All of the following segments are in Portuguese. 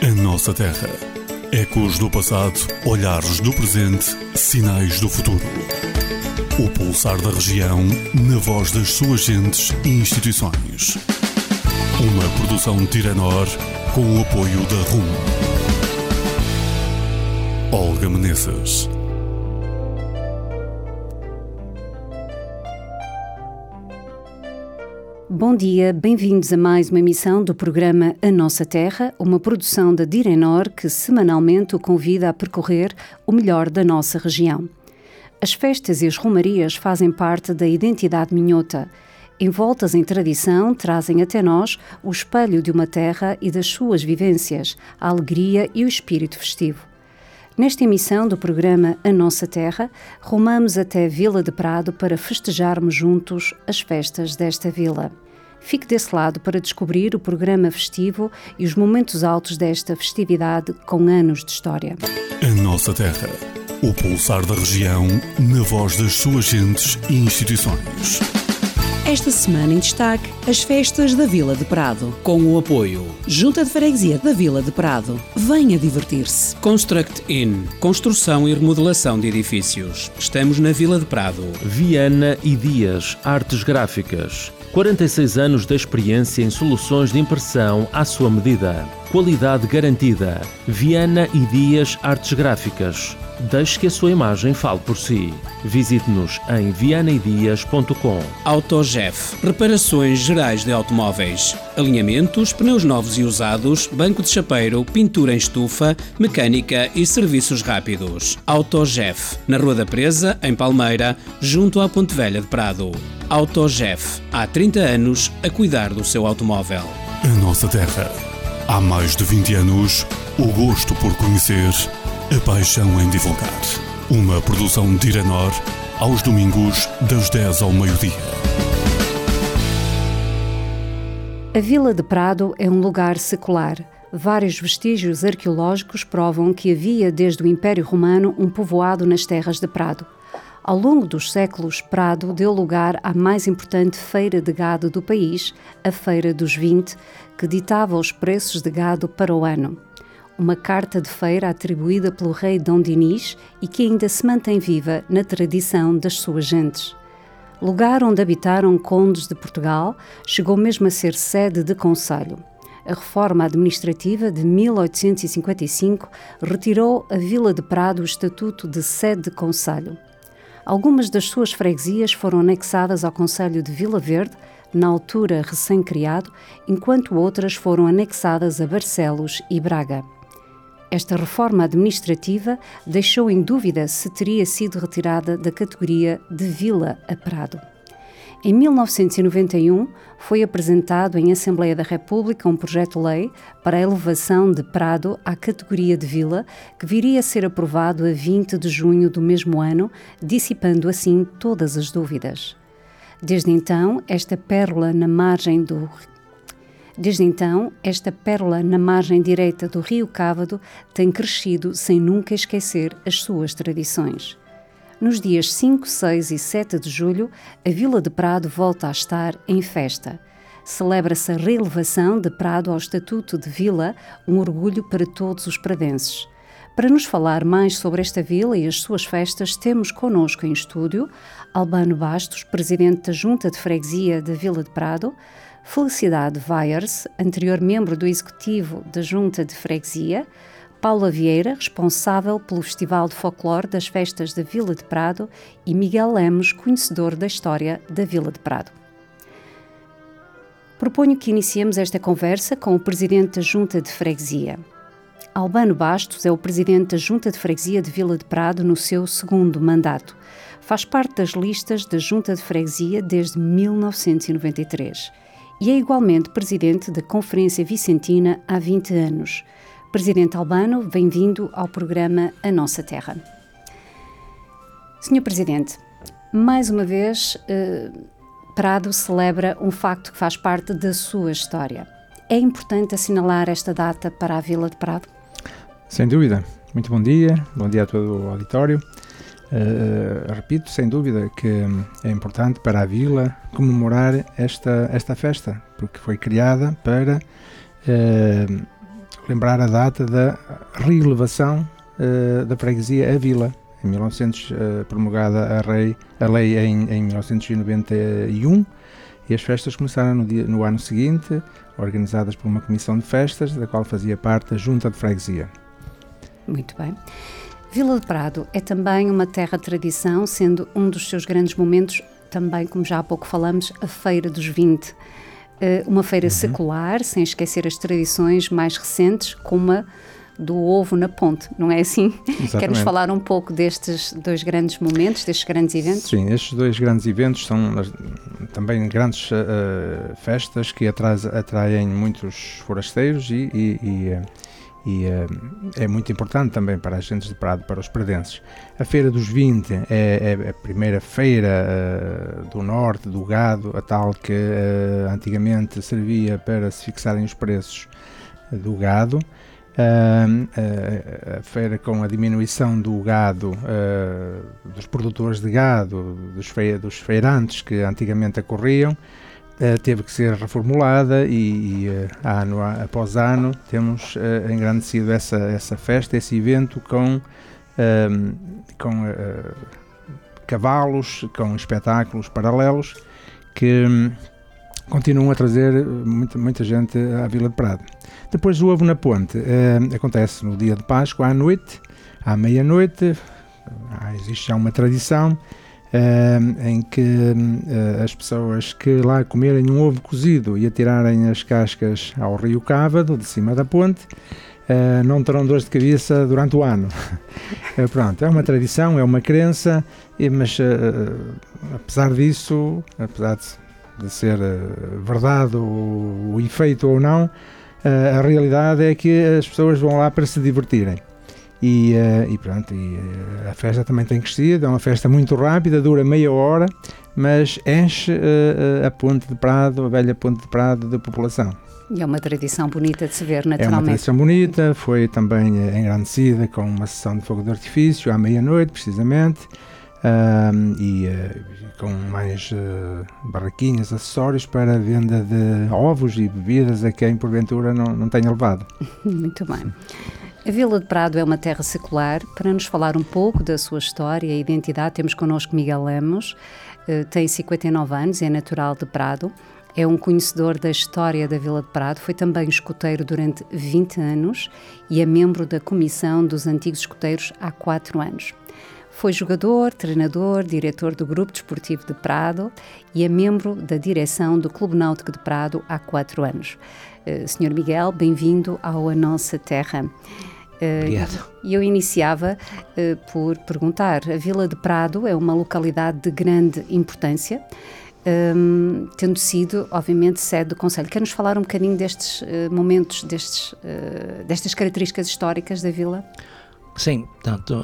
A nossa terra. Ecos do passado, olhares do presente, sinais do futuro. O pulsar da região, na voz das suas gentes e instituições. Uma produção de Tiranor, com o apoio da RUM. Olga Menezes. Bom dia, bem-vindos a mais uma emissão do programa A Nossa Terra, uma produção da Direnor que semanalmente o convida a percorrer o melhor da nossa região. As festas e as romarias fazem parte da identidade minhota. Envoltas em tradição, trazem até nós o espelho de uma terra e das suas vivências, a alegria e o espírito festivo. Nesta emissão do programa A Nossa Terra, rumamos até Vila de Prado para festejarmos juntos as festas desta vila. Fique desse lado para descobrir o programa festivo e os momentos altos desta festividade com anos de história. A Nossa Terra. O pulsar da região, na voz das suas gentes e instituições. Esta semana em destaque, as festas da Vila de Prado. Com o apoio Junta de Freguesia da Vila de Prado. Venha divertir-se. Construct In, construção e remodelação de edifícios. Estamos na Vila de Prado. Viana e Dias, artes gráficas. 46 anos de experiência em soluções de impressão à sua medida. Qualidade garantida. Viana e Dias, artes gráficas. Deixe que a sua imagem fale por si. Visite-nos em vianaidias.com. AutoGef, reparações gerais de automóveis. Alinhamentos, pneus novos e usados, banco de chapeiro, pintura em estufa, mecânica e serviços rápidos. AutoGef, na Rua da Presa, em Palmeira, junto à Ponte Velha de Prado. AutoGef, há 30 anos a cuidar do seu automóvel. A nossa terra. Há mais de 20 anos, o gosto por conhecer, a paixão em divulgar. Uma produção de Tiranor, aos domingos, das 10 ao meio-dia. A Vila de Prado é um lugar secular. Vários vestígios arqueológicos provam que havia, desde o Império Romano, um povoado nas terras de Prado. Ao longo dos séculos, Prado deu lugar à mais importante feira de gado do país, a Feira dos 20, que ditava os preços de gado para o ano. Uma carta de feira atribuída pelo rei Dom Dinis e que ainda se mantém viva na tradição das suas gentes. Lugar onde habitaram condes de Portugal, chegou mesmo a ser sede de concelho. A reforma administrativa de 1855 retirou a Vila de Prado o estatuto de sede de concelho. Algumas das suas freguesias foram anexadas ao concelho de Vila Verde, na altura recém-criado, enquanto outras foram anexadas a Barcelos e Braga. Esta reforma administrativa deixou em dúvida se teria sido retirada da categoria de Vila a Prado. Em 1991, foi apresentado em Assembleia da República um projeto-lei para a elevação de Prado à categoria de vila, que viria a ser aprovado a 20 de junho do mesmo ano, dissipando assim todas as dúvidas. Desde então, esta pérola na margem direita do Rio Cávado tem crescido sem nunca esquecer as suas tradições. Nos dias 5, 6 e 7 de julho, a Vila de Prado volta a estar em festa. Celebra-se a reelevação de Prado ao Estatuto de Vila, um orgulho para todos os pradenses. Para nos falar mais sobre esta vila e as suas festas, temos connosco em estúdio Albano Bastos, presidente da Junta de Freguesia da Vila de Prado, Felicidade Weiers, anterior membro do Executivo da Junta de Freguesia, Paula Vieira, responsável pelo Festival de Folclore das Festas da Vila de Prado, e Miguel Lemos, conhecedor da história da Vila de Prado. Proponho que iniciemos esta conversa com o presidente da Junta de Freguesia. Albano Bastos é o presidente da Junta de Freguesia de Vila de Prado no seu segundo mandato. Faz parte das listas da Junta de Freguesia desde 1993 e é igualmente presidente da Conferência Vicentina há 20 anos. Presidente Albano, bem-vindo ao programa A Nossa Terra. Senhor Presidente, mais uma vez, Prado celebra um facto que faz parte da sua história. É importante assinalar esta data para a Vila de Prado? Sem dúvida. Muito bom dia a todo o auditório. Repito, sem dúvida, que é importante para a Vila comemorar esta festa, porque foi criada para lembrar a data da reelevação da freguesia à vila. Em 1900, promulgada a lei em 1991, e as festas começaram no ano seguinte, organizadas por uma comissão de festas, da qual fazia parte a Junta de Freguesia. Muito bem. Vila de Prado é também uma terra de tradição, sendo um dos seus grandes momentos, também, como já há pouco falamos, a Feira dos 20. Uma feira secular, sem esquecer as tradições mais recentes, como a do ovo na ponte, não é assim? Exatamente. Quer-nos falar um pouco destes dois grandes momentos, destes grandes eventos? Sim, estes dois grandes eventos são também grandes festas que atraem muitos forasteiros e é muito importante também para as gentes de Prado, para os pradenses. A Feira dos 20 é a primeira feira do norte, do gado, a tal que antigamente servia para se fixarem os preços do gado. A feira, com a diminuição do gado, dos produtores de gado, dos feirantes que antigamente ocorriam, teve que ser reformulada e ano após ano temos engrandecido essa festa, esse evento com cavalos, com espetáculos paralelos que continuam a trazer muita gente à Vila de Prado. Depois o ovo na ponte acontece no dia de Páscoa, à meia-noite. Existe já uma tradição em que as pessoas que lá comerem um ovo cozido e atirarem as cascas ao rio Cávado, de cima da ponte, não terão dores de cabeça durante o ano. Pronto, é uma tradição, é uma crença, mas apesar disso, apesar de ser verdade o efeito ou não, a realidade é que as pessoas vão lá para se divertirem. E a festa também tem crescido, é uma festa muito rápida, dura meia hora, mas enche a Ponte de Prado, a velha Ponte de Prado, de população. E é uma tradição bonita de se ver, naturalmente. É uma tradição bonita, foi também engrandecida com uma sessão de fogo de artifício à meia-noite, precisamente, com mais barraquinhas, acessórios para a venda de ovos e bebidas a quem porventura não tenha levado. Muito bem. A Vila de Prado é uma terra secular. Para nos falar um pouco da sua história e identidade, temos connosco Miguel Lemos, tem 59 anos, é natural de Prado, é um conhecedor da história da Vila de Prado, foi também escoteiro durante 20 anos e é membro da Comissão dos Antigos Escoteiros há 4 anos. Foi jogador, treinador, diretor do Grupo Desportivo de Prado e é membro da direção do Clube Náutico de Prado há 4 anos. Sr. Miguel, bem-vindo ao A Nossa Terra. Obrigado. E eu iniciava por perguntar, a Vila de Prado é uma localidade de grande importância, tendo sido, obviamente, sede do Conselho. Quer-nos falar um bocadinho destes momentos, destas características históricas da Vila? Sim, portanto,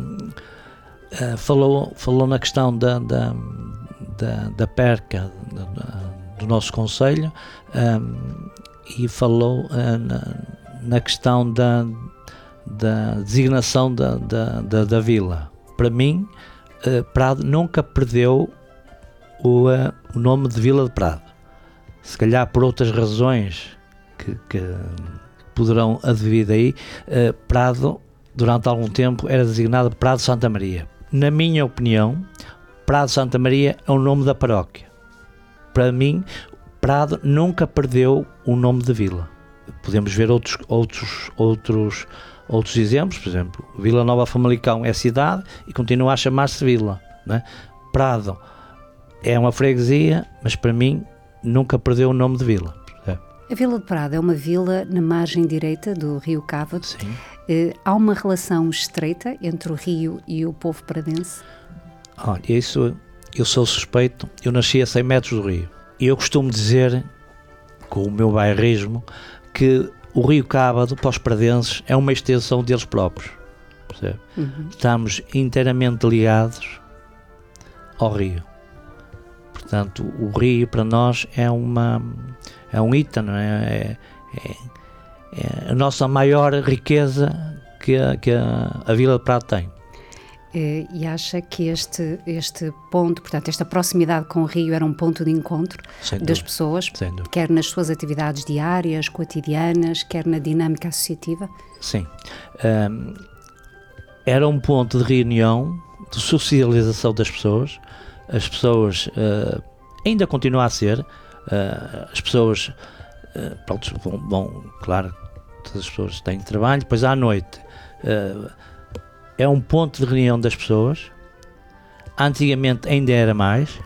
falou na questão da perca do nosso Conselho e falou na questão da designação da vila. Para mim, Prado nunca perdeu o nome de Vila de Prado. Se calhar por outras razões que poderão advir daí, Prado durante algum tempo era designado Prado Santa Maria. Na minha opinião, Prado Santa Maria é o nome da paróquia. Para mim, Prado nunca perdeu o nome de vila. Podemos ver outros exemplos, por exemplo, Vila Nova Famalicão é cidade e continua a chamar-se vila, não é? Prado é uma freguesia, mas para mim nunca perdeu o nome de vila. A Vila de Prado é uma vila na margem direita do rio Cávado. Sim. Há uma relação estreita entre o rio e o povo pradense? Olha, isso eu sou suspeito, eu nasci a 100 metros do rio e eu costumo dizer, com o meu bairrismo, que o rio Cávado para os pradenses é uma extensão deles próprios. Estamos inteiramente ligados ao rio. Portanto, o rio para nós é um item, não é? É a nossa maior riqueza que a Vila de Prado tem. E acha que este ponto, portanto, esta proximidade com o rio era um ponto de encontro das pessoas, quer nas suas atividades diárias, cotidianas, quer na dinâmica associativa? Sim. Era um ponto de reunião, de socialização das pessoas. As pessoas ainda continua a ser. As pessoas claro, todas as pessoas têm trabalho, depois à noite é um ponto de reunião das pessoas. Antigamente ainda era mais,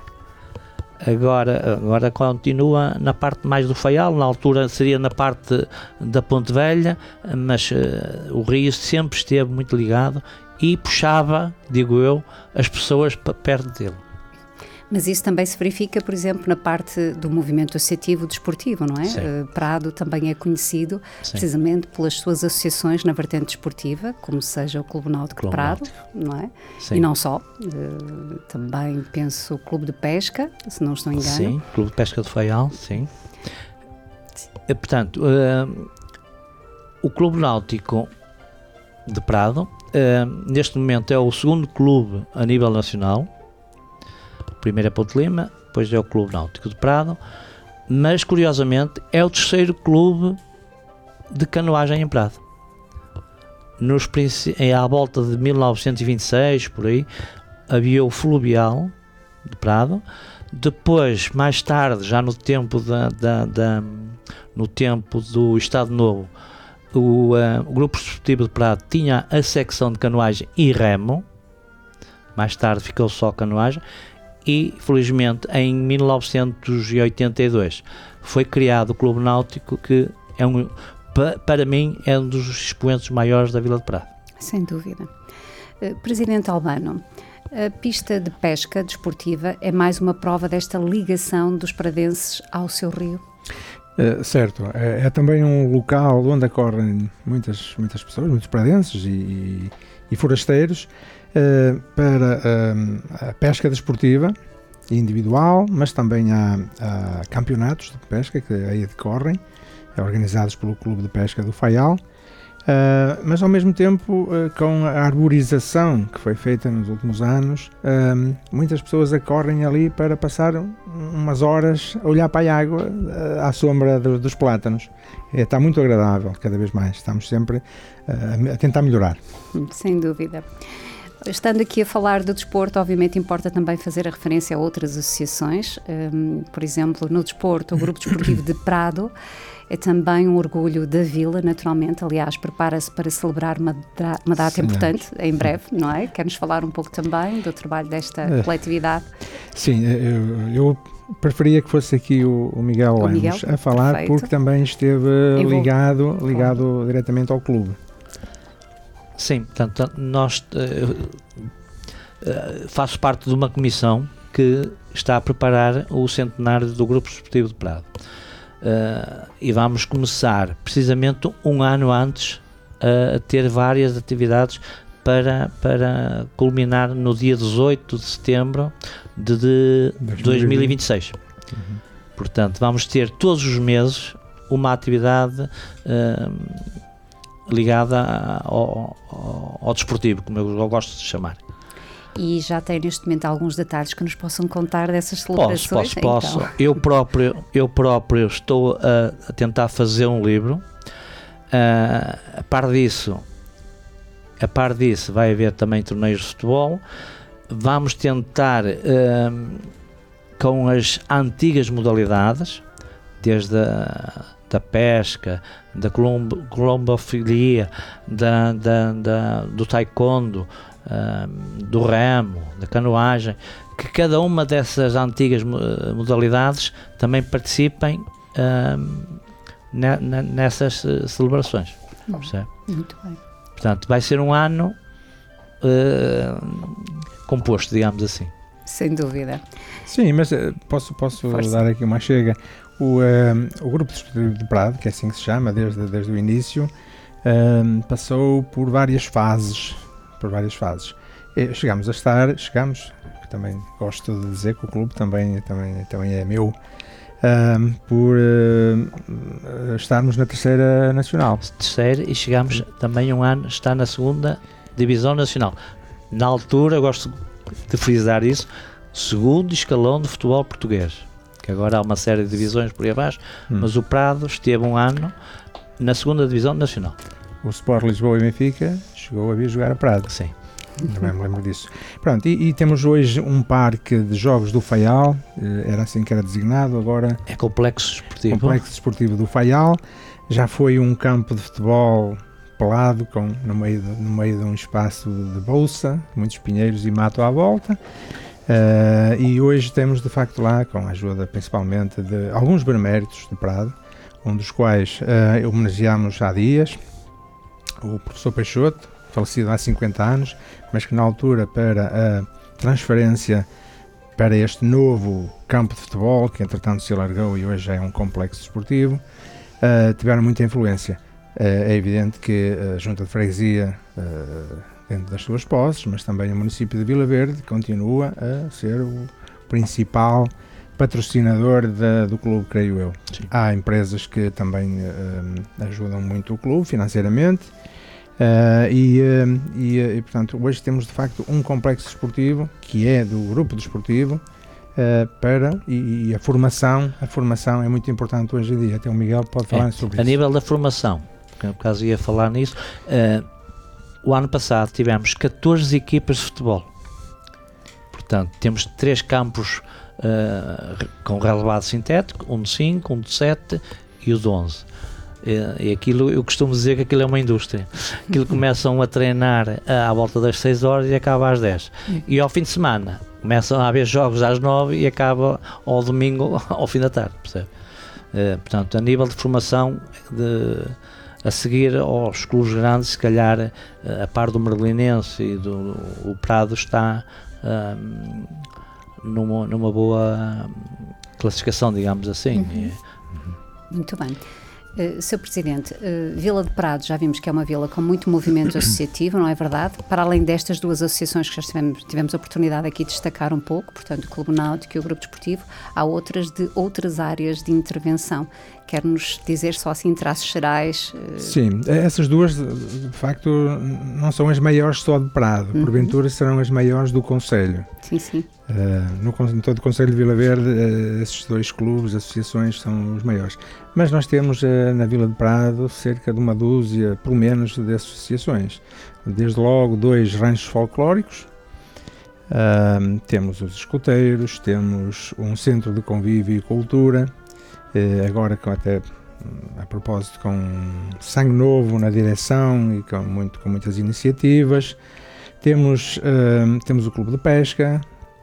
agora continua na parte mais do Faial, na altura seria na parte da Ponte Velha, mas o rio sempre esteve muito ligado e puxava, digo eu, as pessoas para perto dele. Mas isso também se verifica, por exemplo, na parte do movimento associativo desportivo, não é? Prado também é conhecido precisamente pelas suas associações na vertente desportiva, como seja o Clube Náutico de Prado, não é? Sim. E não só, também penso o Clube de Pesca, se não estou em engano. Sim, Clube de Pesca do Faial, sim. Portanto, o Clube Náutico de Prado, neste momento é o segundo clube a nível nacional. Primeiro é Ponte Lima, depois é o Clube Náutico de Prado, mas curiosamente é o terceiro clube de canoagem em Prado. À volta de 1926, por aí, havia o Fluvial de Prado. Depois, mais tarde, já no tempo no tempo do Estado Novo, o Grupo Esportivo de Prado tinha a secção de canoagem e remo. Mais tarde ficou só canoagem. E, felizmente, em 1982 foi criado o Clube Náutico, que para mim é um dos expoentes maiores da Vila de Prado. Sem dúvida. Presidente Albano, a pista de pesca desportiva é mais uma prova desta ligação dos pradenses ao seu rio? Certo. É também um local onde ocorrem muitas pessoas, muitos pradenses e forasteiros, para a pesca desportiva individual, mas também há campeonatos de pesca que aí decorrem, organizados pelo Clube de Pesca do Faial, mas ao mesmo tempo com a arborização que foi feita nos últimos anos, muitas pessoas acorrem ali para passar umas horas a olhar para a água à sombra dos plátanos. Está muito agradável, cada vez mais, estamos sempre a tentar melhorar. Sem dúvida. Estando aqui a falar do desporto, obviamente importa também fazer a referência a outras associações. Por exemplo, no desporto, o Grupo Desportivo de Prado é também um orgulho da Vila, naturalmente. Aliás, prepara-se para celebrar uma data importante em breve, não é? Quer-nos falar um pouco também do trabalho desta coletividade? Sim, eu preferia que fosse aqui o Miguel Lemos a falar, perfeito, porque também esteve ligado diretamente ao clube. Sim, portanto, nós faço parte de uma comissão que está a preparar o centenário do Grupo Esportivo de Prado. E vamos começar precisamente um ano antes a ter várias atividades para culminar no dia 18 de setembro de 2026. Portanto, vamos ter todos os meses uma atividade ligada ao desportivo, como eu gosto de chamar. E já tem neste momento alguns detalhes que nos possam contar dessas celebrações? Posso. Então. Eu próprio estou a tentar fazer um livro. A par disso vai haver também torneios de futebol. Vamos tentar com as antigas modalidades, desde da pesca, da colombofilia, do taekwondo, do remo, da canoagem, que cada uma dessas antigas modalidades também participem nessas celebrações. Muito bem. Portanto, vai ser um ano composto, digamos assim. Sem dúvida. Sim, mas posso dar aqui uma chega. O Grupo de Prado, que é assim que se chama, desde o início, passou por várias fases. Chegamos, que também gosto de dizer que o clube também é meu, por estarmos na terceira nacional. Terceira, e chegamos também um ano, está na segunda divisão nacional. Na altura, gosto de frisar isso, segundo escalão de futebol português, que agora há uma série de divisões por aí abaixo, mas o Prado esteve um ano na segunda divisão nacional. O Sport Lisboa e Benfica chegou a vir jogar a Prado. Sim. Também me lembro disso. Pronto, e temos hoje um parque de jogos do Faial, era assim que era designado, agora é Complexo Desportivo. Complexo Desportivo do Faial. Já foi um campo de futebol pelado, no meio de um espaço de bolsa, muitos pinheiros e mato à volta. E hoje temos de facto lá, com a ajuda principalmente de alguns beneméritos de Prado, um dos quais homenageámos há dias, o professor Peixoto, falecido há 50 anos, mas que na altura, para a transferência para este novo campo de futebol, que entretanto se alargou e hoje é um complexo desportivo, tiveram muita influência. É evidente que a Junta de Freguesia, dentro das suas posses, mas também o município de Vila Verde, continua a ser o principal patrocinador do clube, creio eu. Sim. Há empresas que também ajudam muito o clube financeiramente. Portanto, hoje temos de facto um complexo desportivo que é do grupo desportivo e a formação é muito importante hoje em dia. Até o Miguel pode falar sobre isso. A nível da formação, que no caso ia falar nisso, o ano passado tivemos 14 equipas de futebol. Portanto, temos 3 campos com relevado sintético, um de 5, um de 7 e o de 11. E aquilo, eu costumo dizer que aquilo é uma indústria. Aquilo começam a treinar à volta das 6 horas e acaba às 10. E ao fim de semana começam a haver jogos às 9 e acaba ao domingo ao fim da tarde, percebe? Portanto, a nível de formação, a seguir aos clubes grandes, se calhar a par do Merlinense e o Prado está numa boa classificação, digamos assim. Muito bem. Sr. Presidente, Vila de Prado, já vimos que é uma vila com muito movimento associativo, não é verdade? Para além destas duas associações que já tivemos a oportunidade aqui de destacar um pouco, portanto o Clube Náutico e o Grupo Desportivo, há outras de outras áreas de intervenção. Quer-nos dizer só assim em traços gerais? Sim, essas duas de facto não são as maiores só de Prado, porventura serão as maiores do concelho. Sim, sim. No todo o concelho de Vila Verde, esses 2 clubes, associações são os maiores. Mas nós temos na Vila de Prado cerca de uma dúzia, pelo menos, de associações. Desde logo 2 ranchos folclóricos, temos os escoteiros, temos um centro de convívio e cultura, agora até a propósito com sangue novo na direção e com muitas iniciativas. Temos o clube de pesca,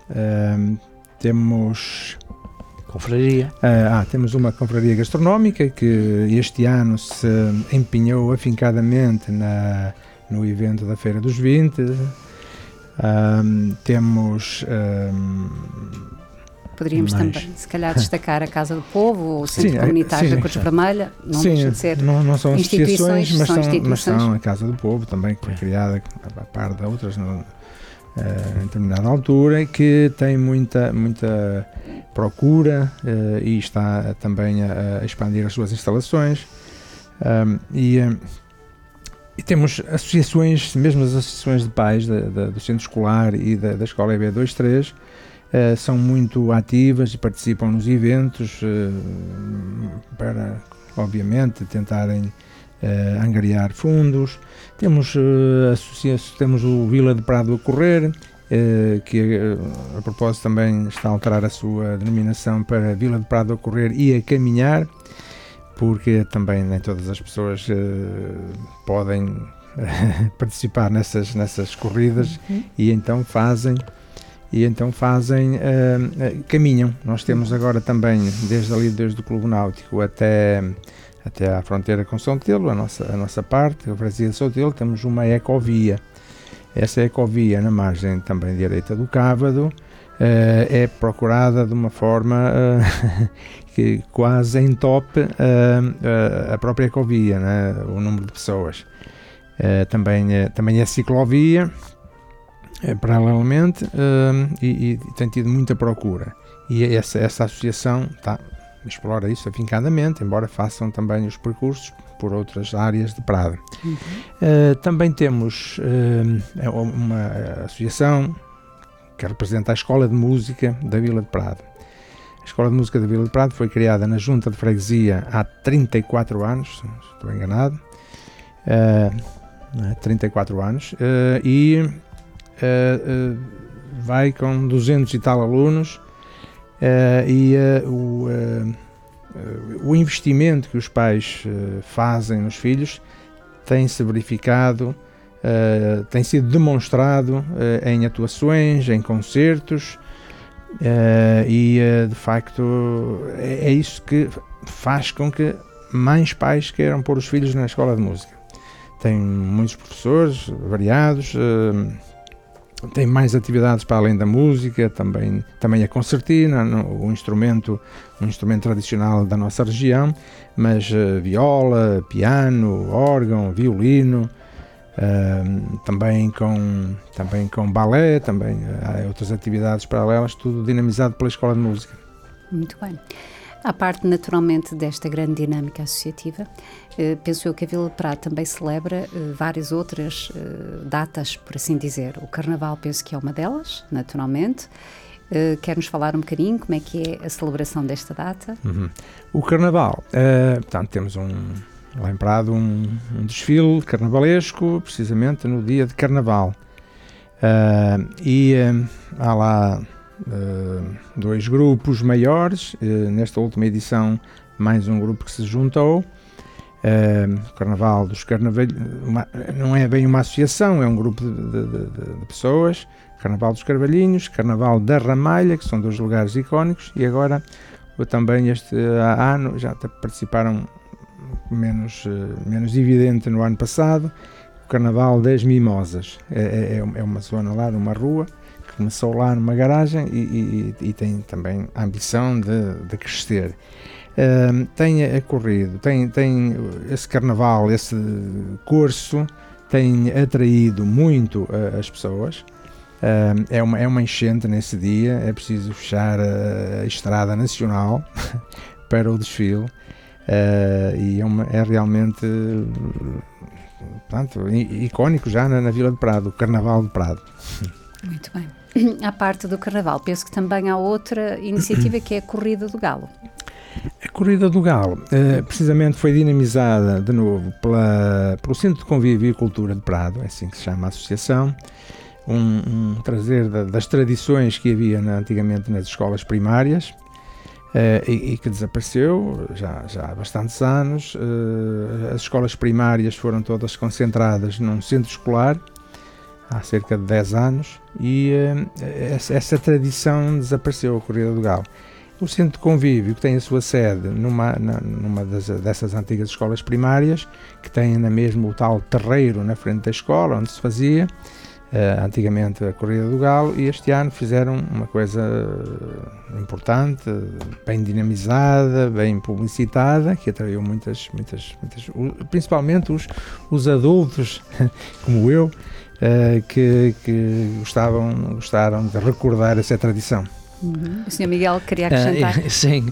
temos confraria. Temos uma confraria gastronómica que este ano se empenhou afincadamente no evento da Feira dos 20. Temos poderíamos também, se calhar, destacar a Casa do Povo ou o Centro Comunitário da Cruz Vermelha, não deixa de ser não são instituições, mas são a Casa do Povo também, que foi criada a par de outras em determinada altura, que tem muita procura e está também a expandir as suas instalações. E temos associações, mesmo as associações de pais do centro escolar e da escola EB23, são muito ativas e participam nos eventos para, obviamente, tentarem angariar fundos. Temos o Vila de Prado a Correr, que a propósito também está a alterar a sua denominação para Vila de Prado a Correr e a Caminhar, porque também nem todas as pessoas podem participar nessas corridas e então caminham. Nós temos agora também, desde o Clube Náutico até à fronteira com São Telo, a nossa parte, a freguesia de São Telo, temos uma ecovia. Essa ecovia, na margem também direita do Cávado, é procurada de uma forma que quase entope a própria ecovia, né? O número de pessoas. Também é ciclovia, paralelamente, e tem tido muita procura. E essa associação está explora isso afincadamente, embora façam também os percursos por outras áreas de Prado. Também temos uma associação que representa a Escola de Música da Vila de Prado. A Escola de Música da Vila de Prado foi criada na Junta de Freguesia há 34 anos, se não estou enganado, 34 anos, e vai com 200 e tal alunos, e o investimento que os pais fazem nos filhos tem-se verificado, tem sido demonstrado em atuações, em concertos, e de facto é isso que faz com que mais pais queiram pôr os filhos na escola de música. Tem muitos professores variados, tem mais atividades para além da música, também a concertina, um instrumento tradicional da nossa região, mas viola, piano, órgão, violino, também com balé, também há outras atividades paralelas, tudo dinamizado pela Escola de Música. Muito bem. À parte, naturalmente, desta grande dinâmica associativa, penso eu que a Vila de Prado também celebra várias outras datas, por assim dizer. O Carnaval penso que é uma delas, naturalmente. Quer-nos falar um bocadinho como é que é a celebração desta data? O Carnaval, portanto, temos lá em Prado um desfile carnavalesco, precisamente no dia de Carnaval. Há lá dois grupos maiores, nesta última edição mais um grupo que se juntou, o Carnaval dos Carnavalhos, não é bem uma associação, é um grupo de pessoas, Carnaval dos Carvalhinhos, Carnaval da Ramalha, que são dois lugares icónicos, e agora também este ano já participaram menos evidente no ano passado, o Carnaval das Mimosas, é uma zona lá, numa rua, começou lá numa garagem e tem também a ambição de crescer. Tem ocorrido, tem esse carnaval, esse curso tem atraído muito as pessoas. É uma enchente nesse dia, é preciso fechar a Estrada Nacional para o desfile, e é realmente, portanto, icónico já na Vila de Prado, o Carnaval de Prado. Muito bem. À parte do Carnaval, penso que também há outra iniciativa que é a Corrida do Galo. A Corrida do Galo, precisamente foi dinamizada de novo pelo Centro de Convívio e Cultura de Prado, é assim que se chama a associação, trazer das tradições que havia antigamente nas escolas primárias, e que desapareceu já há bastantes anos. As escolas primárias foram todas concentradas num centro escolar, há cerca de 10 anos, e essa tradição desapareceu, a Corrida do Galo. O Centro de Convívio, que tem a sua sede numa dessas antigas escolas primárias, que tem na mesma o tal terreiro na frente da escola, onde se fazia antigamente a Corrida do Galo, e este ano fizeram uma coisa importante, bem dinamizada, bem publicitada, que atraiu muitas principalmente os adultos, como eu, que gostaram de recordar essa tradição. O Sr. Miguel queria acrescentar? Sim,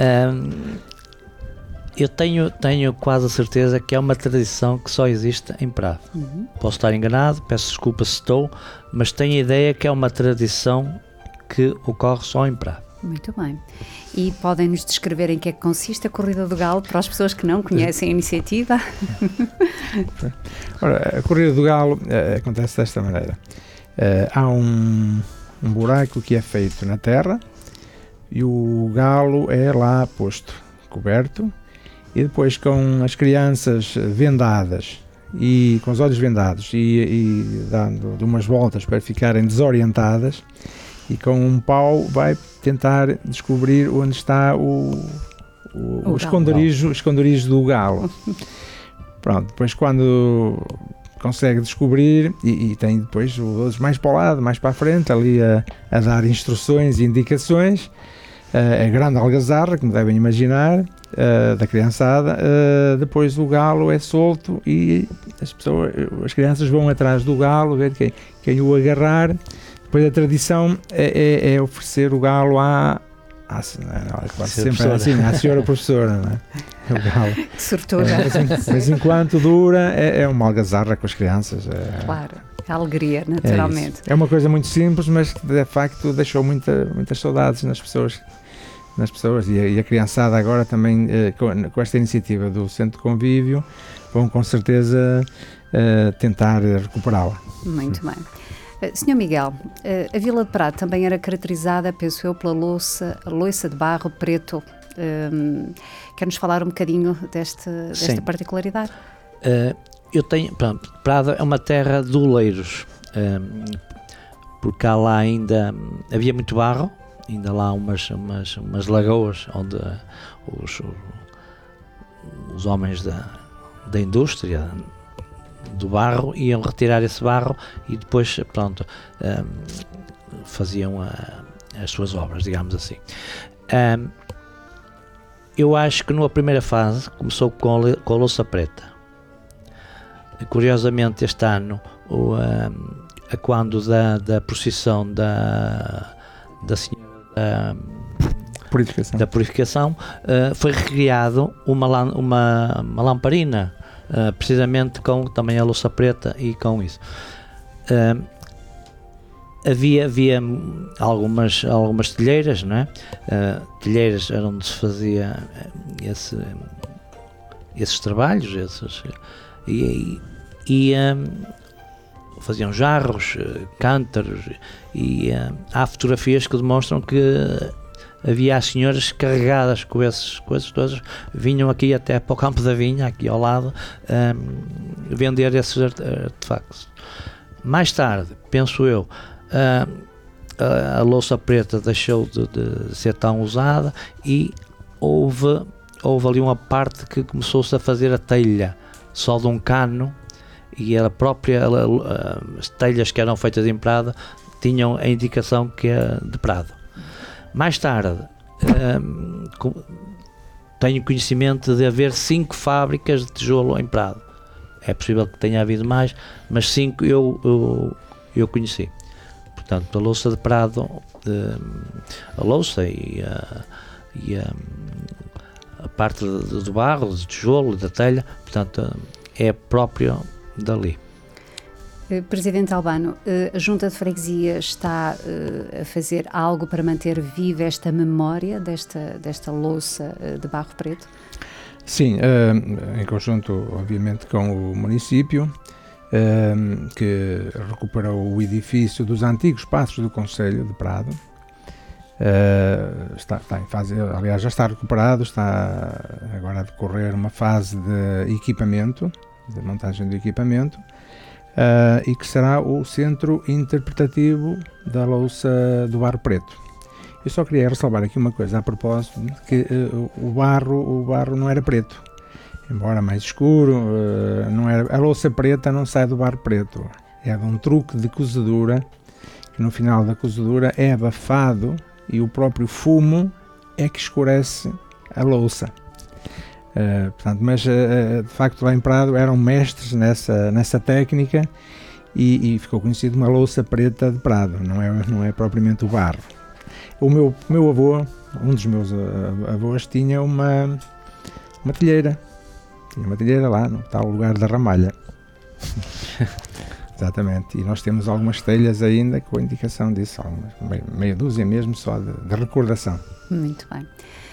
eu tenho quase a certeza que é uma tradição que só existe em Prado. Posso estar enganado, peço desculpa se estou, mas tenho a ideia que é uma tradição que ocorre só em Prado. Muito bem. E podem-nos descrever em que é que consiste a Corrida do Galo, para as pessoas que não conhecem a iniciativa? Ora, a Corrida do Galo acontece desta maneira. Há um buraco que é feito na terra e o galo é lá posto, coberto, e depois com as crianças vendadas e com os olhos vendados e dando umas voltas para ficarem desorientadas, e com um pau vai tentar descobrir onde está o esconderijo do galo. Pronto, depois quando consegue descobrir, e tem depois os mais para o lado, mais para a frente, ali a dar instruções e indicações, a grande algazarra, como devem imaginar, da criançada. Depois o galo é solto e as crianças vão atrás do galo, ver quem o agarrar. Depois a tradição é oferecer o galo à quase sempre assim, a senhora professora, não é? Que sortuda. Mas enquanto dura, é uma algazarra com as crianças. Claro, a alegria, naturalmente. É uma coisa muito simples, mas que de facto deixou muitas saudades nas pessoas. E a criançada agora também, com esta iniciativa do Centro de Convívio, vão com certeza tentar recuperá-la. Muito bem. Sr. Miguel, a Vila de Prado também era caracterizada, penso eu, pela louça de barro preto. Quer-nos falar um bocadinho desta particularidade? Eu tenho, pronto, Prado é uma terra de oleiros, porque lá ainda havia muito barro, ainda lá umas lagoas onde os homens da indústria do barro iam retirar esse barro e depois, pronto, faziam as suas obras, digamos assim. Eu acho que numa primeira fase começou com a louça preta. Curiosamente, este ano, quando da procissão da Senhora da Purificação, foi recriado uma lamparina, precisamente com também a louça preta e com isso. Havia algumas telheiras, não é? Telheiras era onde se fazia esses trabalhos, faziam jarros, cântaros, e há fotografias que demonstram que havia as senhoras carregadas com essas coisas todas, vinham aqui até para o Campo da Vinha, aqui ao lado, vender esses artefactos. Mais tarde, penso eu, a louça preta deixou de ser tão usada e houve ali uma parte que começou-se a fazer a telha só de um cano, e a própria as telhas que eram feitas em Prado tinham a indicação que é de Prado. Mais tarde, tenho conhecimento de haver 5 fábricas de tijolo em Prado. É possível que tenha havido mais, mas 5 eu conheci. Portanto, a louça de Prado, a louça e a parte do barro, do tijolo, da telha, portanto, é próprio dali. Presidente Albano, a Junta de Freguesia está a fazer algo para manter viva esta memória desta louça de barro preto? Sim, em conjunto, obviamente, com o município, que recuperou o edifício dos antigos passos do Concelho de Prado. Está em fase, aliás, já está recuperado, está agora a decorrer uma fase de equipamento, de montagem do equipamento, e que será o centro interpretativo da louça do barro preto. Eu só queria ressalvar aqui uma coisa a propósito, que o barro não era preto, embora mais escuro, não era, a louça preta não sai do barro preto, é de um truque de cozedura, que no final da cozedura é abafado e o próprio fumo é que escurece a louça. Portanto, mas de facto lá em Prado eram mestres nessa técnica e ficou conhecido uma louça preta de Prado, não é propriamente o barro. O meu avô, um dos meus avós, tinha uma telheira. Tinha uma telheira lá no tal lugar da Ramalha. Exatamente, e nós temos algumas telhas ainda com a indicação disso, meia dúzia mesmo só de recordação. Muito bem.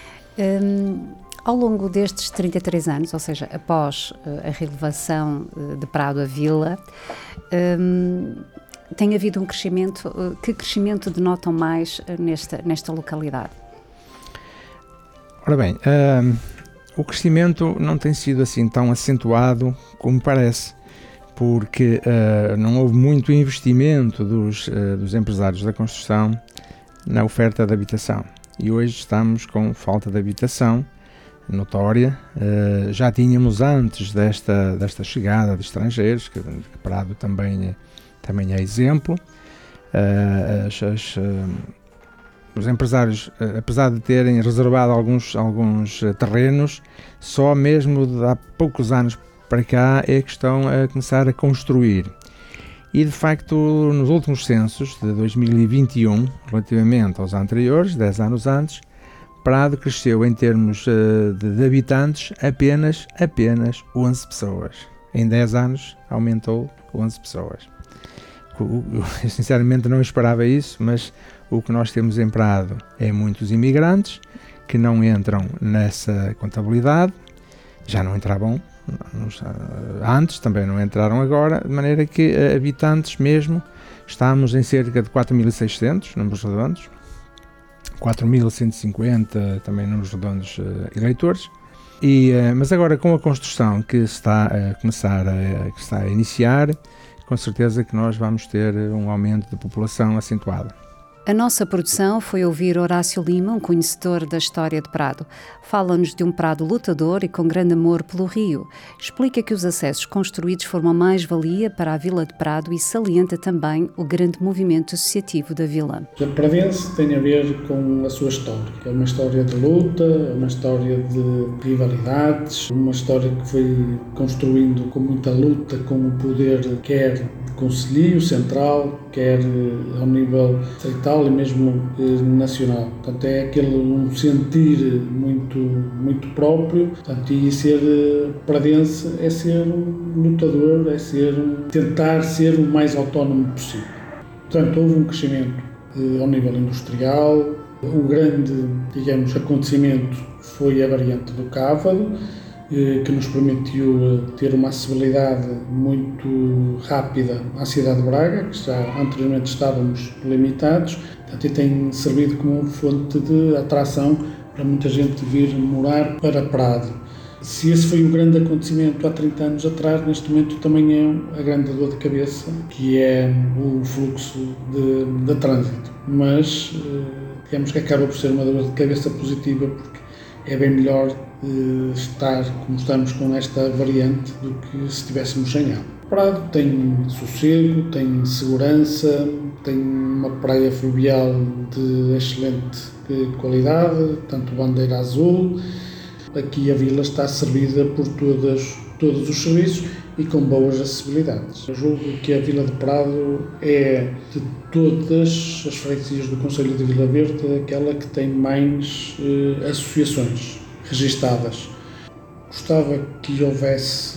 Ao longo destes 33 anos, ou seja, após a relevação de Prado à Vila, tem havido um crescimento. Que crescimento denotam mais nesta localidade? Ora bem, o crescimento não tem sido assim tão acentuado como parece, porque não houve muito investimento dos empresários da construção na oferta de habitação. E hoje estamos com falta de habitação notória. Já tínhamos antes desta chegada de estrangeiros, que Prado também é exemplo. Os empresários, apesar de terem reservado alguns terrenos, só mesmo há poucos anos para cá é que estão a começar a construir. E de facto, nos últimos censos de 2021, relativamente aos anteriores, 10 anos antes, Prado cresceu em termos de habitantes apenas 11 pessoas. Em 10 anos aumentou 11 pessoas. Eu sinceramente não esperava isso, mas o que nós temos em Prado é muitos imigrantes que não entram nessa contabilidade, já não entravam antes, também não entraram agora, de maneira que habitantes mesmo, estamos em cerca de 4.600 números redondos, 4.150 também números redondos eleitores, mas agora com a construção que está a começar, que está a iniciar, com certeza que nós vamos ter um aumento de população acentuado. A nossa produção foi ouvir Horácio Lima, um conhecedor da história de Prado. Fala-nos de um Prado lutador e com grande amor pelo rio. Explica que os acessos construídos foram uma mais-valia para a Vila de Prado e salienta também o grande movimento associativo da vila. A pradense tem a ver com a sua história. É uma história de luta, é uma história de rivalidades, uma história que foi construindo com muita luta com o poder, quer concelhio central, quer ao nível estatal e mesmo nacional. Portanto, é aquele um sentir muito próprio. Portanto, e ser pradense é ser um lutador, é tentar ser o mais autónomo possível. Portanto, houve um crescimento ao nível industrial. O grande, digamos, acontecimento foi a variante do Cávado, que nos permitiu ter uma acessibilidade muito rápida à cidade de Braga, que já anteriormente estávamos limitados, portanto, e tem servido como fonte de atração para muita gente vir morar para Prado. Se esse foi o grande acontecimento há 30 anos atrás, neste momento também é a grande dor de cabeça, que é o fluxo de trânsito. Mas, digamos que acaba por ser uma dor de cabeça positiva, porque é bem melhor estar como estamos com esta variante do que se estivéssemos sem ela. Prado tem sossego, tem segurança, tem uma praia fluvial de excelente qualidade, tanto bandeira azul. Aqui a vila está servida por todos os serviços e com boas acessibilidades. Eu julgo que a Vila de Prado é, de todas as freguesias do concelho de Vila Verde, aquela que tem mais associações registadas. Gostava que houvesse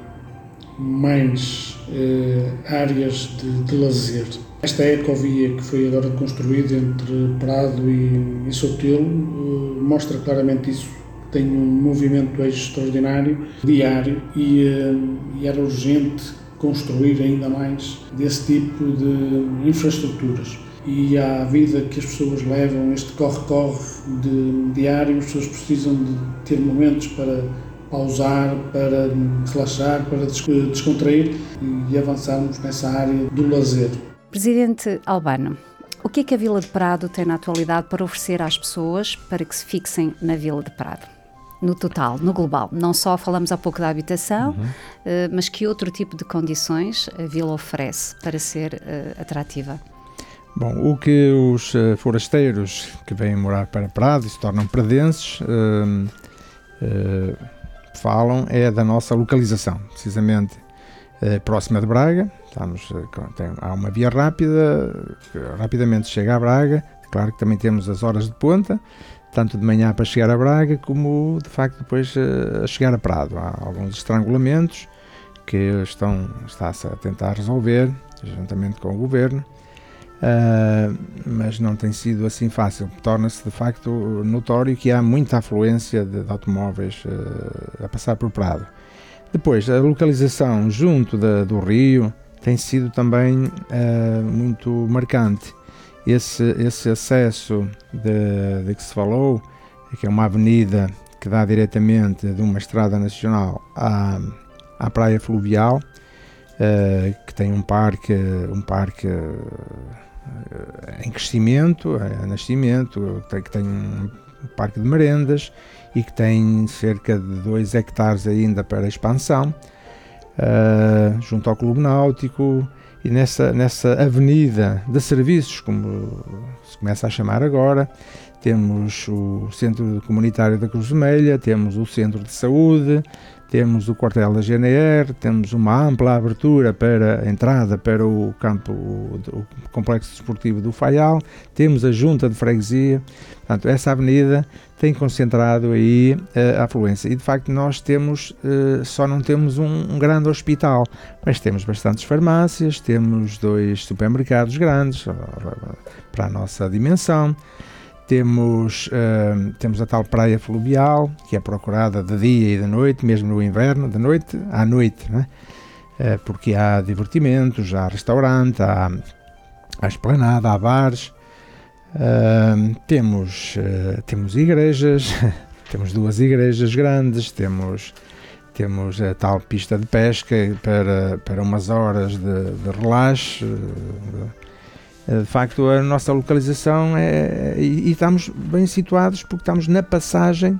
mais áreas de lazer. Esta ecovia que foi agora construída entre Prado e Sotelo mostra claramente isso. Tem um movimento extraordinário, diário, e era urgente construir ainda mais desse tipo de infraestruturas. E à vida que as pessoas levam, este corre-corre diário, as pessoas precisam de ter momentos para pausar, para relaxar, para descontrair e avançarmos nessa área do lazer. Presidente Albano, o que é que a Vila de Prado tem na atualidade para oferecer às pessoas para que se fixem na Vila de Prado? No total, no global. Não só falamos há pouco da habitação, mas que outro tipo de condições a Vila oferece para ser atrativa? Bom, o que os forasteiros que vêm morar para Prado e se tornam pradenses falam é da nossa localização, precisamente próxima de Braga. Há uma via rápida, que rapidamente chega a Braga. Claro que também temos as horas de ponta, tanto de manhã para chegar a Braga, como de facto depois a chegar a Prado. Há alguns estrangulamentos que está-se a tentar resolver, juntamente com o Governo, mas não tem sido assim fácil. Torna-se de facto notório que há muita afluência de automóveis a passar por Prado. Depois, a localização junto do rio tem sido também muito marcante. Esse acesso de que se falou, que é uma avenida que dá diretamente de uma estrada nacional à praia fluvial, que tem um parque em crescimento, nascimento, que tem um parque de merendas e que tem cerca de 2 hectares ainda para expansão, junto ao Clube Náutico. E nessa avenida de serviços, como se começa a chamar agora, temos o Centro Comunitário da Cruz Vermelha, temos o Centro de Saúde, temos o quartel da GNR, temos uma ampla abertura para a entrada para o campo, o complexo desportivo do Faial, temos a junta de freguesia. Portanto, essa avenida tem concentrado aí a afluência. E, de facto, nós temos, só não temos um grande hospital, mas temos bastantes farmácias, temos 2 supermercados grandes para a nossa dimensão. Temos a tal praia fluvial, que é procurada de dia e de noite, mesmo no inverno, de noite à noite, né? Porque há divertimentos, há restaurante, há esplanada, há bares. Temos igrejas, temos 2 igrejas grandes, temos a tal pista de pesca para umas horas de relaxo. De facto, a nossa localização e estamos bem situados porque estamos na passagem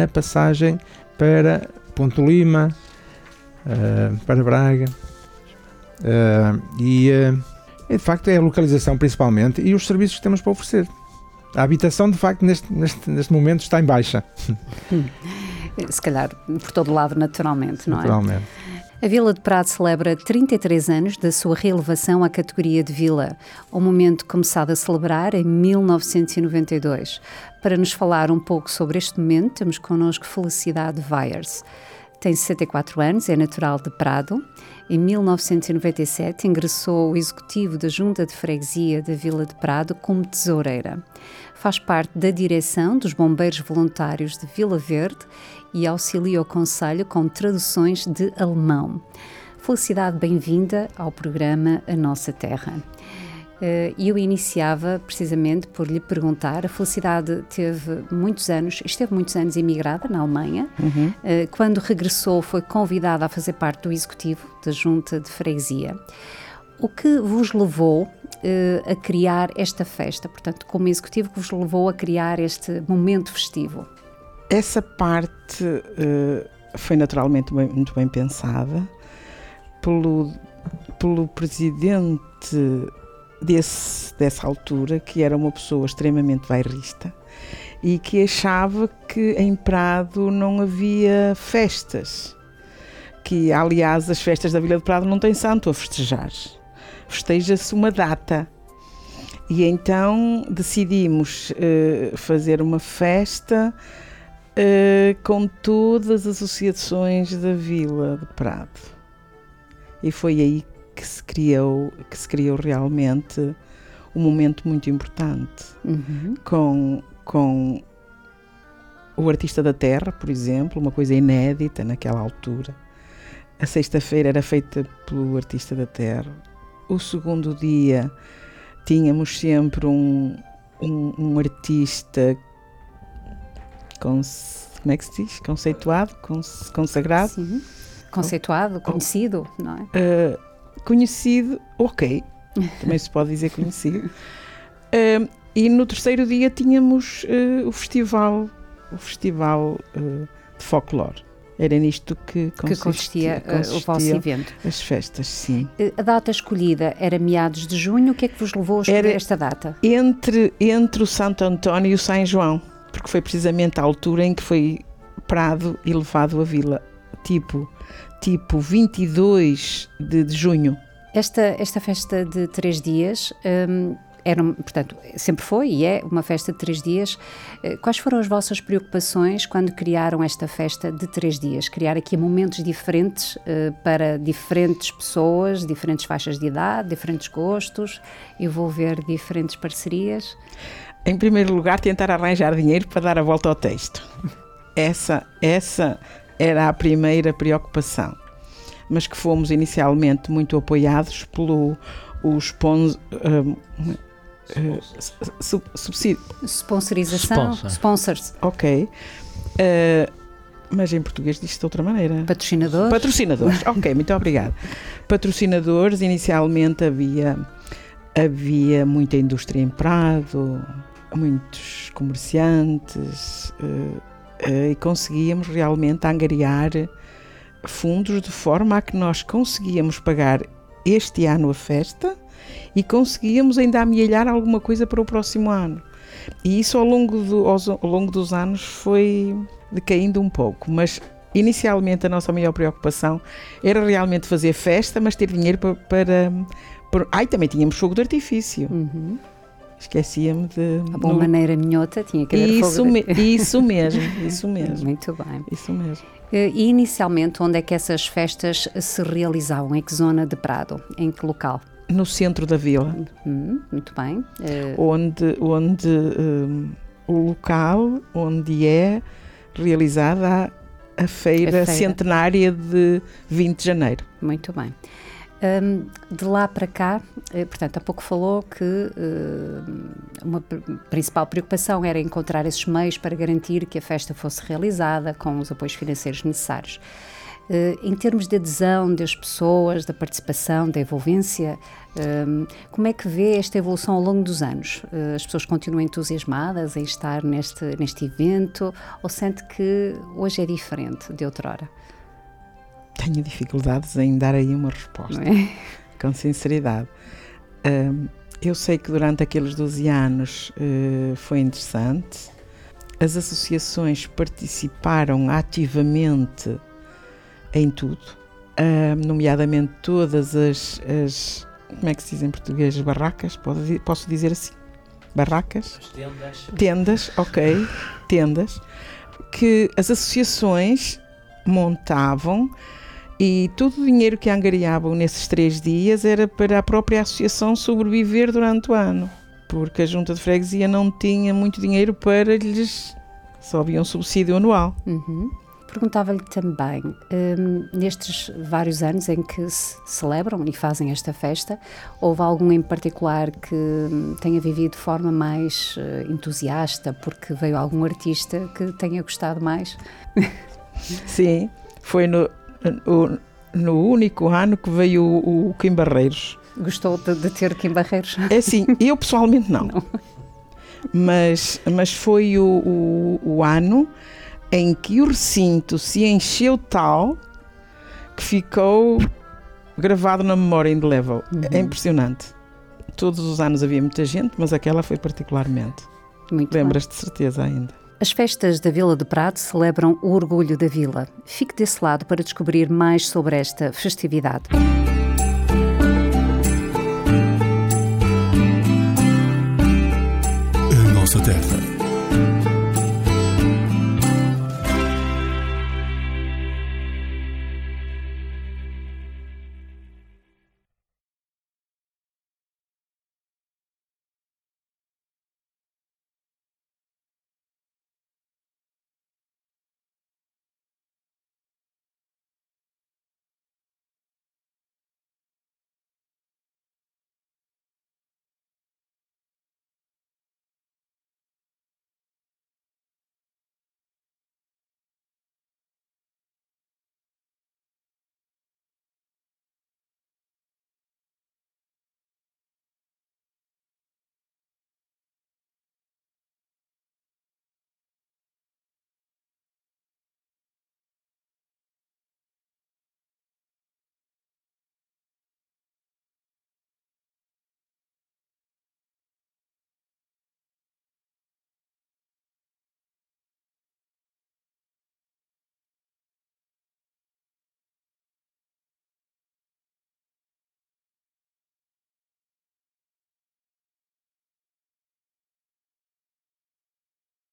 para Ponte Lima, para Braga, de facto é a localização principalmente e os serviços que temos para oferecer. A habitação, de facto, neste momento está em baixa. Se calhar por todo lado, naturalmente, não é? Naturalmente. A Vila de Prado celebra 33 anos da sua reelevação à categoria de vila, um momento começado a celebrar em 1992. Para nos falar um pouco sobre este momento, temos connosco Felicidade Weiers. Tem 64 anos, é natural de Prado. Em 1997 ingressou o executivo da Junta de Freguesia da Vila de Prado como tesoureira. Faz parte da direção dos Bombeiros Voluntários de Vila Verde e auxilia o Conselho com traduções de alemão. Felicidade, bem-vinda ao programa A Nossa Terra. Eu iniciava precisamente por lhe perguntar, a Felicidade esteve muitos anos imigrada na Alemanha. Quando regressou foi convidada a fazer parte do executivo da Junta de Freguesia. O que vos levou a criar esta festa? Portanto, como executivo, que vos levou a criar este momento festivo? Essa parte foi naturalmente muito bem pensada pelo presidente dessa altura, que era uma pessoa extremamente bairrista e que achava que em Prado não havia festas, que aliás as festas da Vila de Prado não têm santo a festejar, festeja-se uma data. E então decidimos fazer uma festa com todas as associações da Vila de Prado. E foi aí que se criou realmente um momento muito importante. Com o Artista da Terra, por exemplo, uma coisa inédita naquela altura. A sexta-feira era feita pelo Artista da Terra. O segundo dia tínhamos sempre um artista como é que se diz? Conceituado? Consagrado? Sim. Conceituado, conhecido, não é? Conhecido, ok. Também se pode dizer conhecido. E no terceiro dia tínhamos o festival de folclore. Era nisto que consistia o vosso evento. As festas, sim. A data escolhida era meados de junho. O que é que vos levou a escolher esta data? Entre o Santo António e o São João, porque foi precisamente a altura em que foi Prado e levado a vila, tipo 22 de junho. Esta festa de 3 dias portanto, sempre foi e é uma festa de 3 dias. Quais foram as vossas preocupações quando criaram esta festa de 3 dias? Criar aqui momentos diferentes para diferentes pessoas, diferentes faixas de idade, diferentes gostos, envolver diferentes parcerias? Em primeiro lugar, tentar arranjar dinheiro para dar a volta ao texto. Essa era a primeira preocupação, mas que fomos inicialmente muito apoiados pelo Sponsorização? Sponsors. Ok. Mas em português diz-se de outra maneira. Patrocinadores, ok, muito obrigada. Patrocinadores, inicialmente havia muita indústria em Prado, muitos comerciantes, e conseguíamos realmente angariar fundos de forma a que nós conseguíamos pagar este ano a festa e conseguíamos ainda amealhar alguma coisa para o próximo ano. E isso ao longo dos anos foi decaindo um pouco, mas Inicialmente a nossa maior preocupação era realmente fazer festa, mas ter dinheiro para... também tínhamos fogo de artifício. Esquecia-me de... A boa maneira minhota tinha que haver fogo de artifício. Isso mesmo. Muito bem. Isso mesmo. E inicialmente, onde é que essas festas se realizavam? Em que zona de Prado? Em que local? No centro da vila. Muito bem. Onde o local onde é realizada a feira centenária de 20 de janeiro. Muito bem. De lá para cá, portanto, há pouco falou que uma principal preocupação era encontrar esses meios para garantir que a festa fosse realizada com os apoios financeiros necessários. Em termos de adesão das pessoas, da participação, da envolvência, como é que vê esta evolução ao longo dos anos? As pessoas continuam entusiasmadas em estar neste evento ou sente que hoje é diferente de outrora? Tenho dificuldades em dar aí uma resposta, com sinceridade. Eu sei que durante aqueles 12 anos foi interessante. As associações participaram ativamente em tudo, nomeadamente todas as como é que se diz em português? Barracas? Posso dizer assim? Barracas? Tendas, ok. Tendas. Que as associações montavam e todo o dinheiro que angariavam nesses 3 dias era para a própria associação sobreviver durante o ano, porque a junta de freguesia não tinha muito dinheiro para lhes... Só havia um subsídio anual. Perguntava-lhe também, nestes vários anos em que se celebram e fazem esta festa, houve algum em particular que tenha vivido de forma mais entusiasta, porque veio algum artista que tenha gostado mais? Sim, foi no único ano que veio o Kim Barreiros. Gostou de ter Kim Barreiros? É sim, eu pessoalmente não. Mas foi o ano em que o recinto se encheu tal que ficou gravado na memória indelével. É impressionante. Todos os anos havia muita gente, mas aquela foi particularmente. Lembras-te de certeza ainda. As festas da Vila de Prado celebram o orgulho da vila. Fique desse lado para descobrir mais sobre esta festividade. A nossa terra.